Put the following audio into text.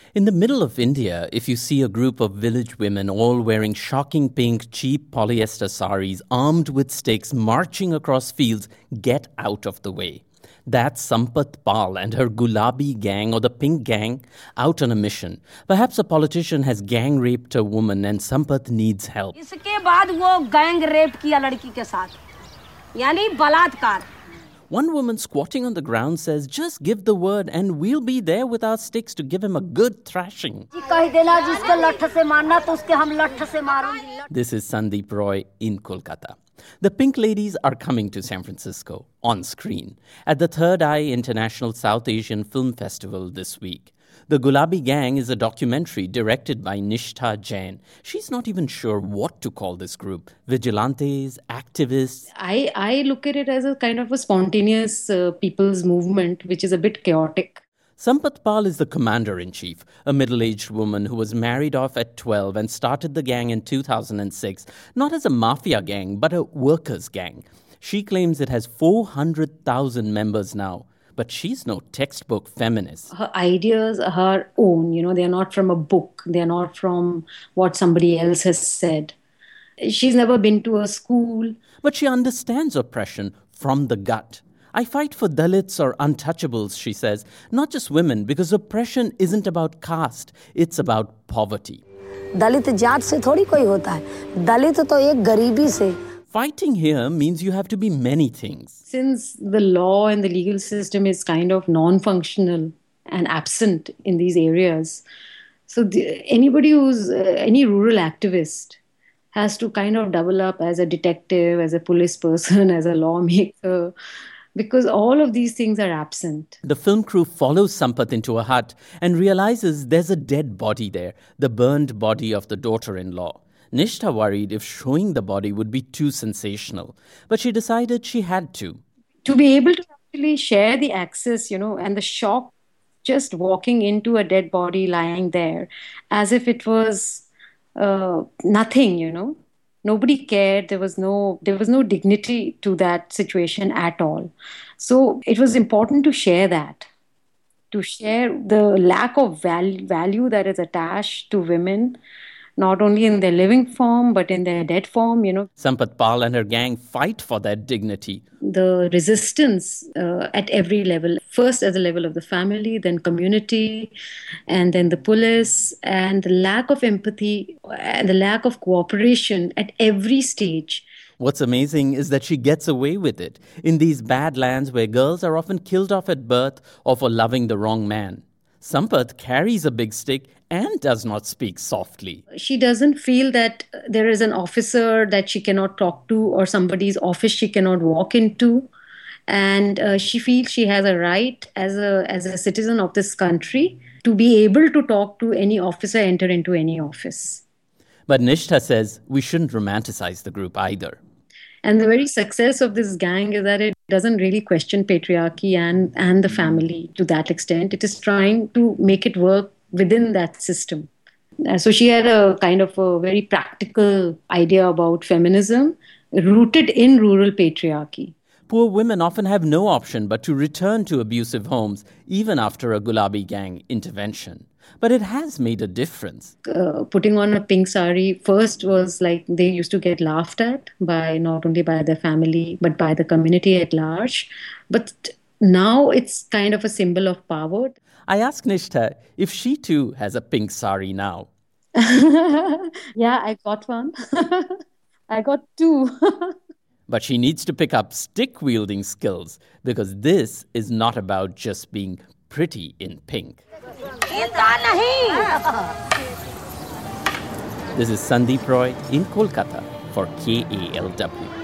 In the middle of India, if you see a group of village women all wearing shocking pink, cheap polyester saris, armed with sticks, marching across fields, get out of the way. That's Sampath Pal and her Gulabi gang, or the Pink Gang, out on a mission. Perhaps a politician has gang raped a woman and Sampath needs help. इसके बाद वो gang rape किया लड़की के साथ, यानी बलात्कार. One woman squatting on the ground says, just give the word and we'll be there with our sticks to give him a good thrashing. This is Sandeep Roy in Kolkata. The Pink Ladies are coming to San Francisco, on screen, at the Third Eye International South Asian Film Festival this week. The Gulabi Gang is a documentary directed by Nishtha Jain. She's not even sure what to call this group. Vigilantes, activists. I look at it as a kind of a spontaneous people's movement, which is a bit chaotic. Sampath Pal is the commander-in-chief, a middle-aged woman who was married off at 12 and started the gang in 2006, not as a mafia gang, but a workers' gang. She claims it has 400,000 members now. But she's no textbook feminist. Her ideas are her own, they're not from a book. They're not from what somebody else has said. She's never been to a school. But she understands oppression from the gut. I fight for Dalits or untouchables, she says, not just women, because oppression isn't about caste, it's about poverty. दलित जात से थोड़ी कोई होता है. दलित तो एक गरीबी से. Fighting here means you have to be many things. Since the law and the legal system is kind of non-functional and absent in these areas, so anybody who's any rural activist has to kind of double up as a detective, as a police person, as a lawmaker, because all of these things are absent. The film crew follows Sampath into a hut and realizes there's a dead body there, the burned body of the daughter-in-law. Nishtha worried if showing the body would be too sensational, but she decided she had to. To be able to actually share the access, and the shock just walking into a dead body lying there as if it was nothing, Nobody cared. There was no dignity to that situation at all. So it was important to share that, to share the lack of value that is attached to women, not only in their living form, but in their dead form, Sampath Pal and her gang fight for that dignity. The resistance at every level, first at the level of the family, then community, and then the police, and the lack of empathy, and the lack of cooperation at every stage. What's amazing is that she gets away with it in these bad lands where girls are often killed off at birth or for loving the wrong man. Sampath carries a big stick and does not speak softly. She doesn't feel that there is an officer that she cannot talk to or somebody's office she cannot walk into. And she feels she has a right as a citizen of this country to be able to talk to any officer, enter into any office. But Nishtha says we shouldn't romanticize the group either. And the very success of this gang is that it doesn't really question patriarchy and the family to that extent. It is trying to make it work within that system. So she had a kind of a very practical idea about feminism rooted in rural patriarchy. Poor women often have no option but to return to abusive homes, even after a Gulabi Gang intervention. But it has made a difference. Putting on a pink sari first was like they used to get laughed at by not only by their family, but by the community at large. But now it's kind of a symbol of power. I asked Nishtha if she too has a pink sari now. Yeah, I got one. I got two. But she needs to pick up stick-wielding skills because this is not about just being pretty in pink. This is Sandeep Roy in Kolkata for KALW.